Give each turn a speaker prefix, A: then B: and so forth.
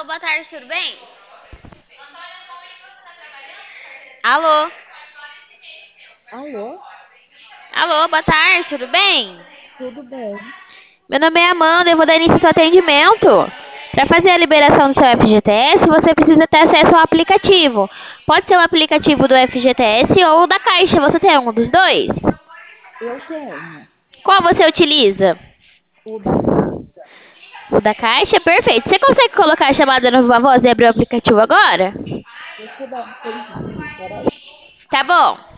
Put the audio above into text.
A: Alô, boa tarde, tudo bem? Alô?
B: Alô,
A: Alô, boa tarde, tudo bem?
B: tudo bem?
A: Meu nome é Amanda, eu vou dar início ao seu atendimento. Para fazer a liberação do seu FGTS, você precisa ter acesso ao aplicativo. Pode ser o aplicativo do FGTS ou o da Caixa, você tem um dos dois?
B: Eu tenho
A: Qual você utiliza?
B: o da Caixa.
A: O da Caixa? Perfeito. Você consegue colocar a chamada no Viva Voz e abrir o aplicativo agora?
B: Deixa eu dar um tempinho, peraí.
A: Tá bom.